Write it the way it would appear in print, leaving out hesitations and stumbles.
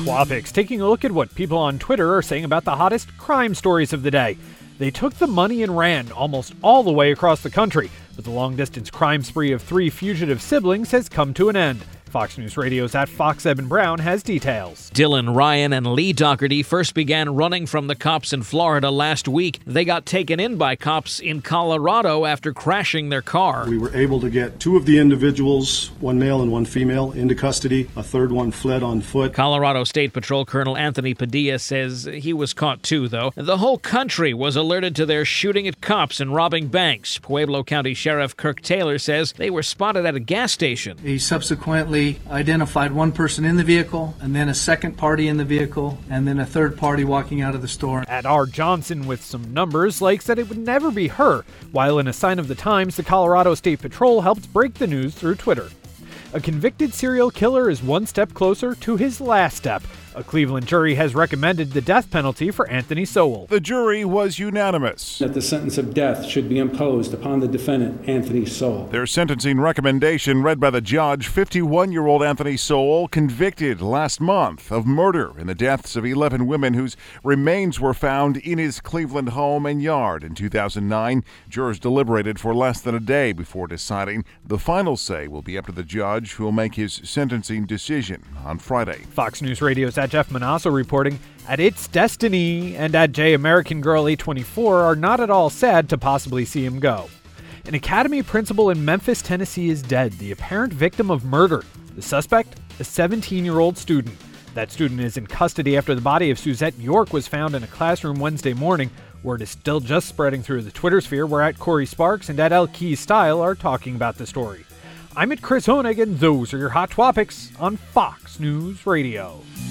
Twopics, taking a look at what people on Twitter are saying about the hottest crime stories of the day. They took the money and ran almost all the way across the country, but the long-distance crime spree of 3 fugitive siblings has come to an end. Fox News Radio's at Fox Eben Brown has details. Dylan Ryan and Lee Dougherty first began running from the cops in Florida last week. They got taken in by cops in Colorado after crashing their car. We were able to get 2 of the individuals, 1 male and 1 female, into custody. A third one fled on foot. Colorado State Patrol Colonel Anthony Padilla says he was caught too, though. The whole country was alerted to their shooting at cops and robbing banks. Pueblo County Sheriff Kirk Taylor says they were spotted at a gas station. He subsequently identified 1 person in the vehicle, and then a second party in the vehicle, and then a third party walking out of the store. At R. Johnson with some numbers, Lake said it would never be her, while in a sign of the times, the Colorado State Patrol helped break the news through Twitter. A convicted serial killer is 1 step closer to his last step. A Cleveland jury has recommended the death penalty for Anthony Sowell. The jury was unanimous that the sentence of death should be imposed upon the defendant, Anthony Sowell. Their sentencing recommendation read by the judge, 51-year-old Anthony Sowell, convicted last month of murder in the deaths of 11 women whose remains were found in his Cleveland home and yard in 2009. Jurors deliberated for less than a day before deciding. The final say will be up to the judge, who will make his sentencing decision on Friday. Fox News Radio's at Jeff Manasso reporting, at It's Destiny and at J American Girl 824 are not at all sad to possibly see him go. An academy principal in Memphis, Tennessee is dead, the apparent victim of murder. The suspect, a 17-year-old student. That student is in custody after the body of Suzette York was found in a classroom Wednesday morning. Word is still just spreading through the Twitter sphere, where at Corey Sparks and at El Keys Style are talking about the story. I'm at Chris Honig, and those are your Hot Twopics on Fox News Radio.